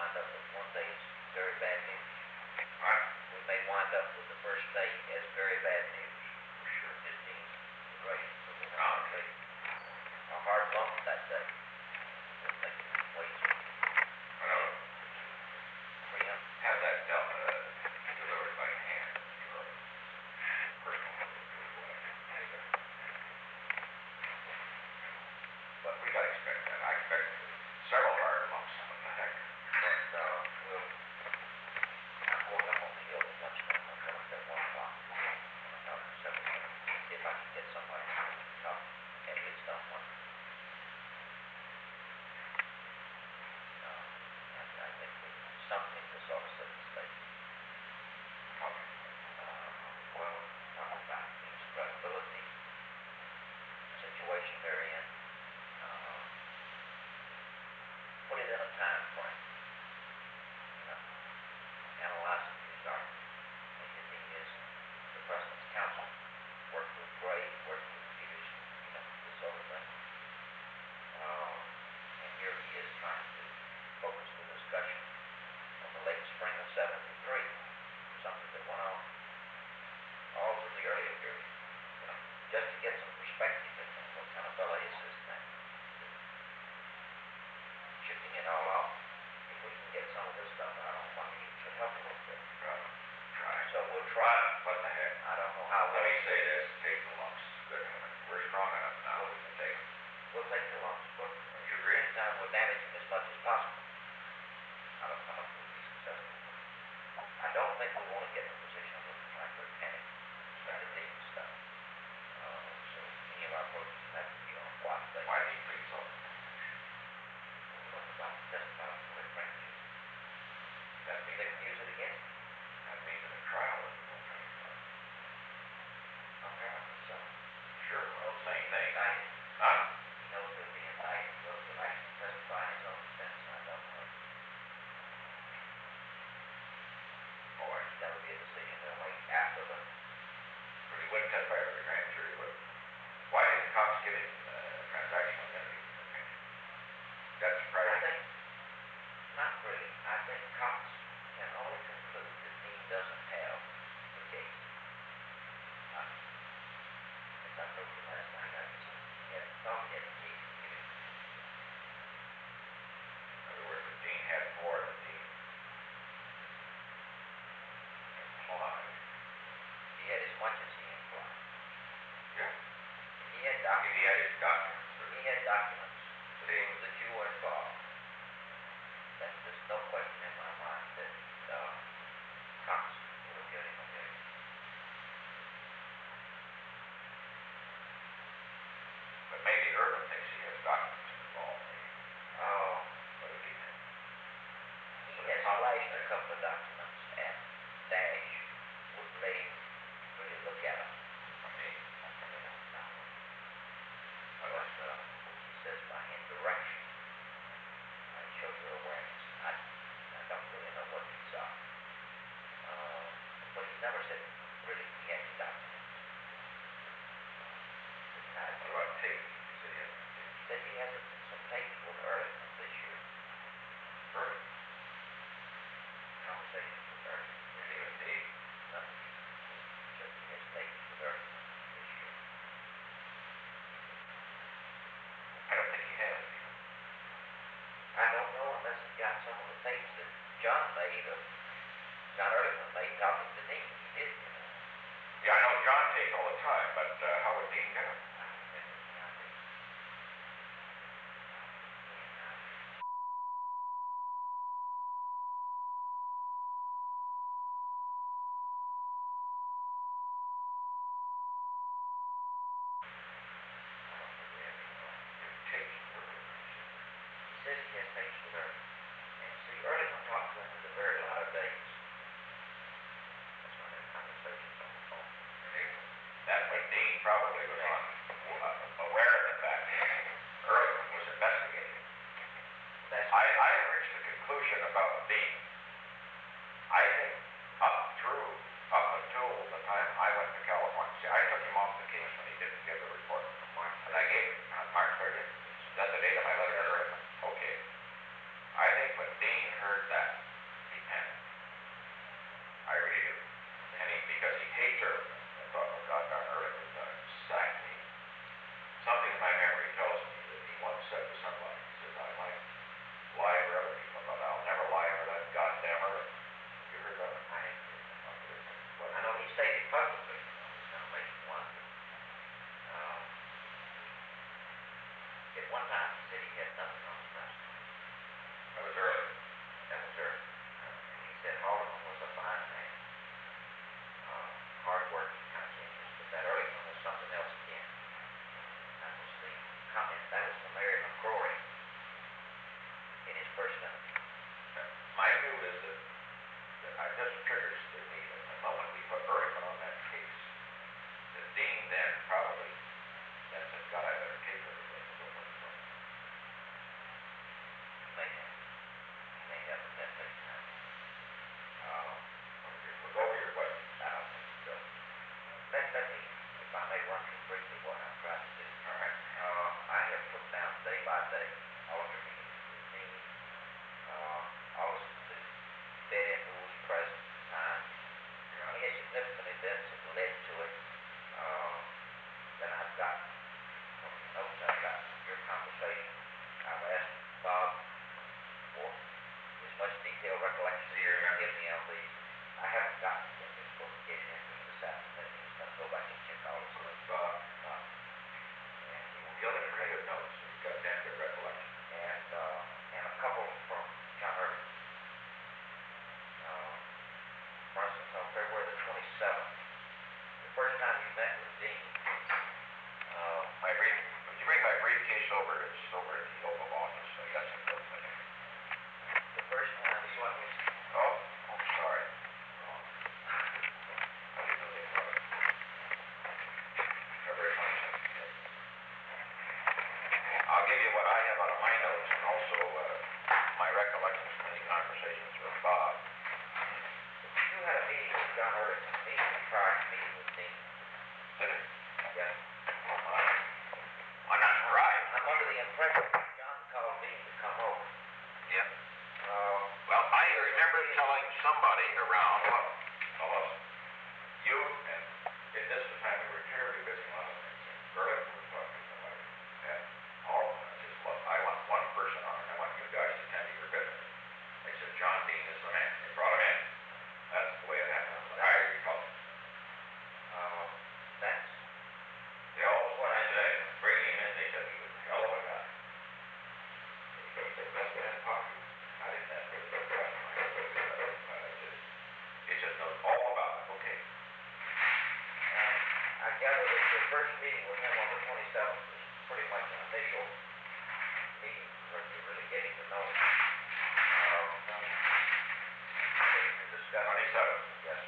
wind up with one day as very bad news. Right. We may wind up with the first day as very bad news. For sure. This team's great, but we're Oh, not okay. a hard lump that day. We'll take it way too. I don't Preempt. have that delivered by hand or personal delivery. But we gotta expect that. I expect several hard lumps. What the heck? But I'm going up on the hill at lunchtime. I'm going up at 1 o'clock. I'm talking to several people. See if I can get somebody to talk at least on one. I think something to sort of set the stage. Okay. Well, talking about Dean's credibility, situation they're in, put it in a time frame. Analyze it through dark. The thing is, the President's Council worked with Gray, worked with Peters, this sort of thing. And here he is trying to focus the discussion on the late spring of '73, something that went on all through the earlier period. Just to get some perspective in what kind of belly is this thing. Shifting it all off. If we can get some of this stuff out, I don't mind it should help a little bit. Try. So we'll try. What the heck? I don't know how Let me say this, take the lumps. Good heavens. We're strong enough now. We can take them. we'll take the lumps, but You at the agree? same time we'll damage them as much as possible. I don't know if we'll be successful. I don't think we want to get in a position where we're trying to panic, trying to take stuff. So any of our approaches have to be on a quiet basis. Why do you think so? What about testifying for their friendship? That They means, can use it against them. that means in a trial isn't no time. Apparently so. Sure, well, same thing. Indicted. Huh? He knows he'll be indicted. Will he actually testify in his own defense? I don't know. Boy, That would be a decision they'll make after the. but he wouldn't testify to the grand jury, would he? Why didn't cops give him transactional identity information? That's I private. think, not really. I think Cox can only conclude that Dean doesn't have the case. As I told you last night, I just thought he had the case and give it to me. In other words, if Dean had more than Dean implied. He had as much as he implied. Yeah. He had If documents. he had his documents. He had documents to prove that you were involved. That there's no question in my mind that Cox would have given him a case. But maybe Irvin thinks he has documents involved. What do you think? He has flashed a couple of documents at Dash. Wouldn't let him really look at them. I mean, Unless he says by indirection. I show your awareness. I don't really know what these are. But he's never said really he had any documents. what about tape? He said he has some tape. He said he has some tapes with Ehrlichman this year. Perfect. Conversations with Ehrlichman. And even Dave. Nothing. Just he has tapes with Ehrlichman this year. I don't think he has. I don't know unless he got some of the tapes that John made or John Ehrlichman made talking to Dean. He did. Yeah, I know John takes all the time, but how would Dean get them? Tapes were He says he has tapes with Ehrlichman. And see, Ehrlichman talked to him in the very latter days. That's when their conversations on the phone. That's when Dean probably was on, aware of the fact that Ehrlichman was investigating. I reached the conclusion about Dean. I think up until the time I went to California. See, I took him off the case when he didn't give the report. And I gave him on March 30th. That's the date of my letter to Ehrlichman. Okay. I think when Dean heard that, recollection. Do you remember? Give me all these. I haven't gotten it yet. They're supposed to get it in this afternoon. So I'll go back and check all this stuff. And The other pretty good notes, so you've got damn good recollection. and a couple from John Irving. For instance, on February the 27th, the first time you met with Dean, Would you bring my briefcase over? It's over at the Oval Office. I got some notes in there. the first time you went with Oh, sorry. Wrong. I didn't know they were. February 22nd. I'll give you what I have out of my notes and also my recollections from any conversations with Bob. you had a meeting with John Irving, a meeting prior to meeting with Dean. Did it? Yes. I'm not surprised. I'm under the impression that John called Dean to come over. Yeah. Well, I remember telling somebody around, you, and at this time we were terribly busy on other things. Burlington was talking to somebody, and all of them says, look, I want one person on it. I want you guys to tend to your business. They said, John Dean is the man. They brought him in. That's the way it happened. I recall. That's They all, what I said, bringing him in, they said he was a hell of a guy. He's the best man in pocket. I didn't ask for the best guy. He just knows all about it. Okay. I gather that your first meeting with him on the 27th was pretty much an initial meeting where you're really getting to know him. To discuss 27. Yes.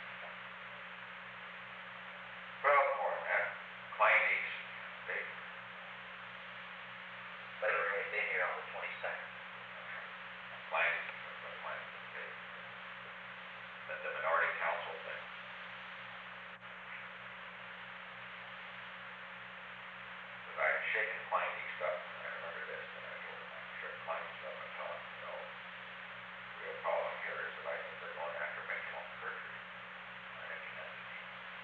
Well, more than that. Kleinies, they Later had been here on the 22nd. Kleinies, the minority council thing. But I had shaken Kleinies stuff, and I remember this, and I told him, I'm sure Kleinies stuff, I tell him, the real problem here is that I think they're going after Mitchell and Perjury. I mentioned that to Dean.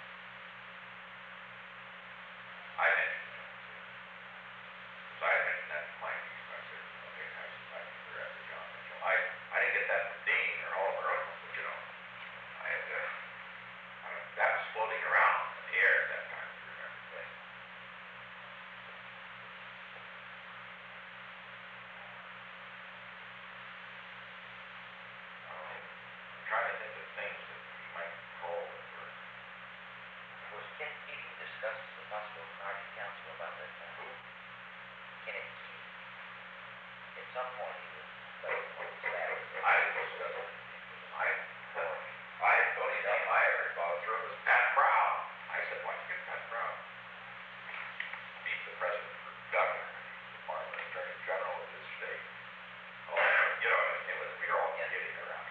I mentioned that to because I mentioned that to Kleinies, and I said, okay, I said, I think they're after John Mitchell. I didn't get that from Dean or Oliver Oakland, but I had, that was floating around in the air at that time, if you remember. Yes. I'm trying to think of things that you might call that were, Was Kent Keating discussed the possible Market Council about that time? who? Kenneth Keating. At some point he was like on the staff. I discussed it. The only name I ever thought through was Pat Brown. I said, why don't you get Pat Brown? Meet the president for governor. He's the former attorney general of this state. Oh, it was, we were all kidding around.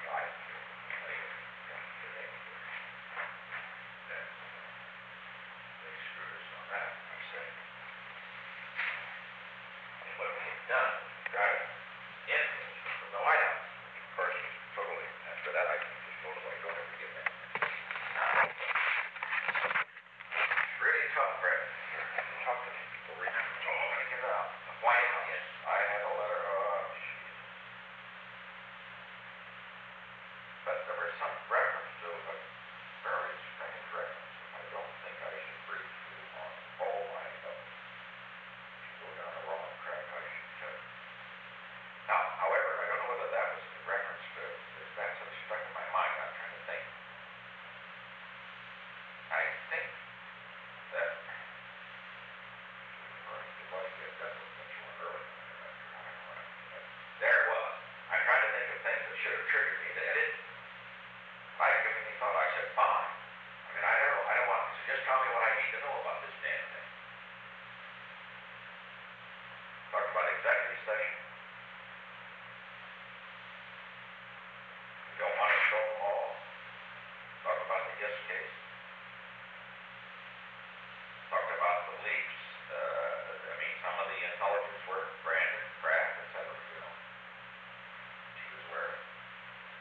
They screwed us on that, I say. And what we had done, got it in from the White House. Of course, totally. After that, I just told him, don't ever give that. It's really tough, Brett. Talk to these people. Remember, oh, I'm going to get it out. The White House. Yes. I had a letter. Oh, Jesus. But there was some reference to a very strange reference. I don't think I should brief you on all my notes. If you go down the wrong track, I should. Now, however, I don't know whether that was in reference to, that sort of struck in my mind. I'm trying to think. I think that there it was. I'm trying to think of things that should have triggered me that didn't. I give me thought. I said, fine. I mean, I don't want. So just tell me what I need to know about this damn thing. Talk about executive session. We don't want to show them all. Talk about the yes case. Talk about the leaks. Some of the intelligence work, Brandon, Kraft, etc. She was aware of it.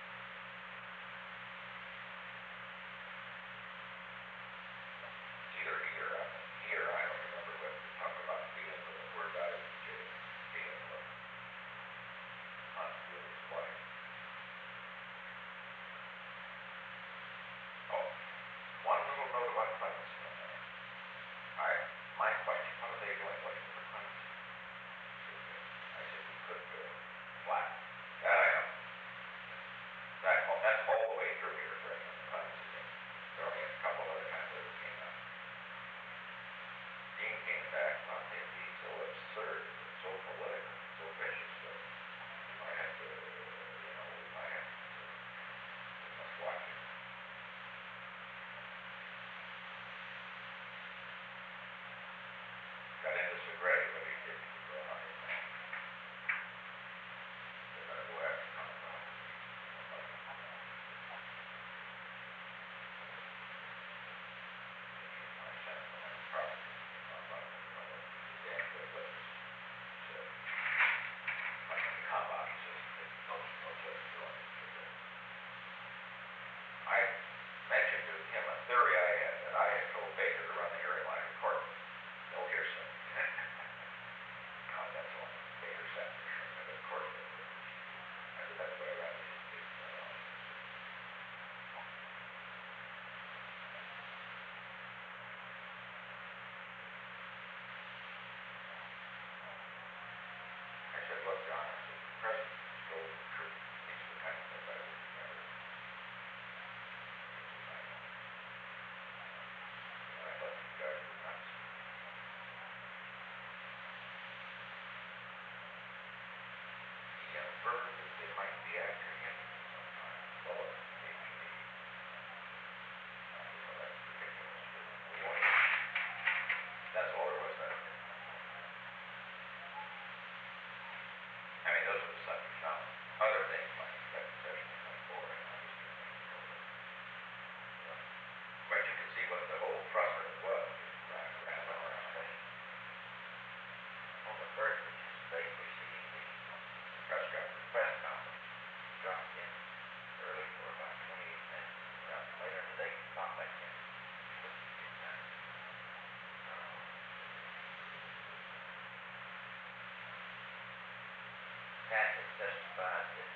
Pat had testified that,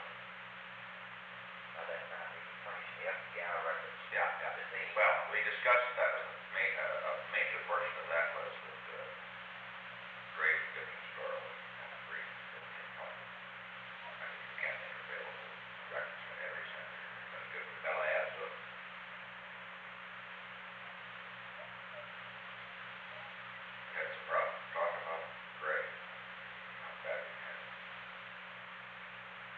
by that time he furnished the FBI records. Yeah, yeah. To Dean. Well, we discussed, that was a major portion of that was that, Greg didn't store and agree that he probably, I mean, you can't make available records in every center. You're gonna do the Bella adds up. We had some talk about Greg. Back in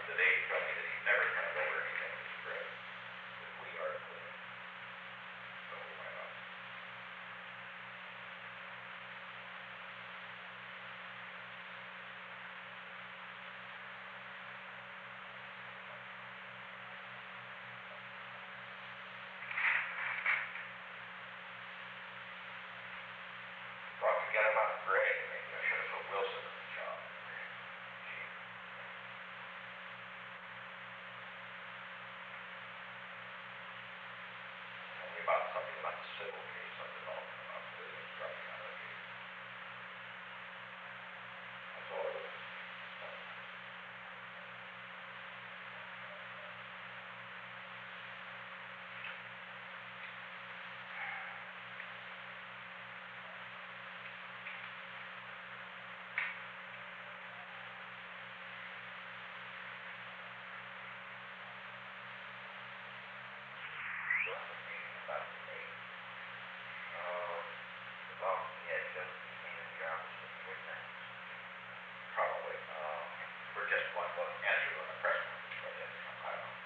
today tell me that he's never turned over anything to spread, that we are to clean it. So we might not. Talked again about Gray, maybe I should have put Wilson in the job. Chief. Tell me about something about the civil case, some development about civilians dropping out of the case. That's all it was. About the date. As long as he had just came into your office with three things. Probably. For just one book, answer on a press conference, but I don't know.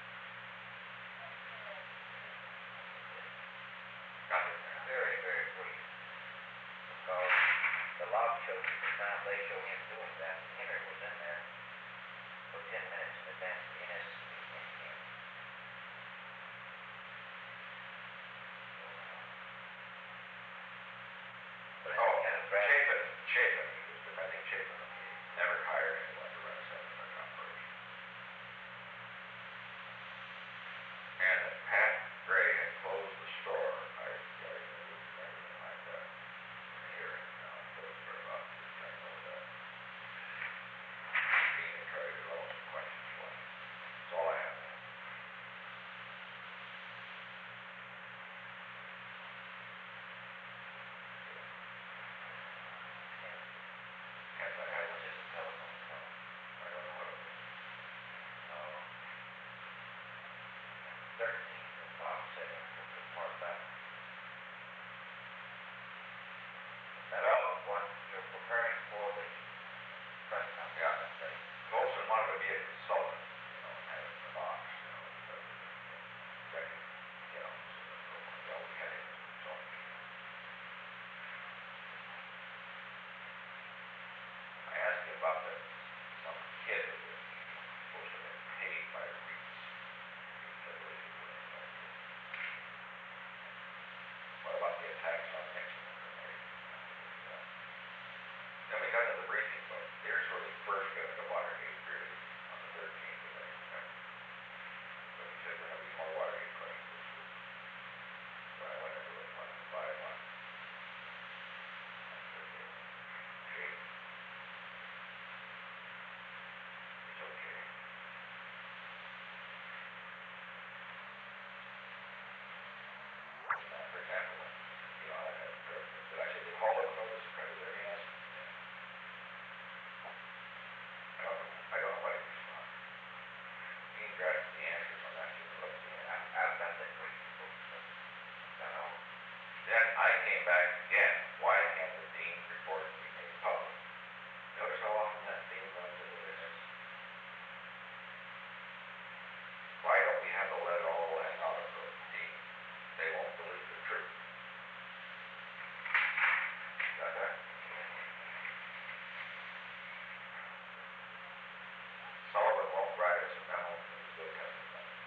Nothing there. Very, very brief. Because the log shows at the time they show him doing that, Henry was in there for 10 minutes in advance of the NS meeting in Kansas. But Oh, kind of grab Chapin, he was defending Chapin. He never hired anyone to run a 7-inch operation. And that Pat Gray had closed the store. I remember everything like that. In the hearing, closed for about 3 times over that. Dean had tried to develop some questions for him. That's all I have. Hence, I had was just a telephone call. I don't know what it was. 13th, and Bob said it was the part about. That was what you're preparing for the press conference. Yeah. That day. Wilson wanted to be a consultant, and have it in the box, because of the executive, and so forth. Well, we had him as a consultant. I asked him about some kid that was supposed to have been paid by Reeds. He said, well, he didn't do anything like that. What about the attacks on Nixon and everything? Then we got to the briefing, but here's where we first got into Watergate, really, on the 13th, as I remember. When he said, there'll be more Watergate questions this week. So I went into it one by one. I said, Jake, it's okay. For example, I had presidents that I said, they called up notice, because there he asked me. I don't know what he responded. Dean drafted the answers on that, and looked at me, and I've got that briefing book, so got all. then I came back again. Why can't the Dean report be made public? Notice how often that theme runs into this. Why don't we have to let it all hang out of the Dean? They won't believe the truth. Got that? Sullivan won't write us a memo, and he still hasn't done it.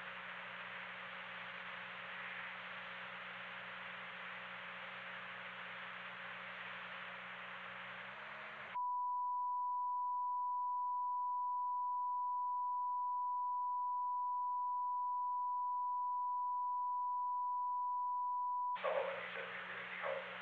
Sullivan, he said, we really be helpful.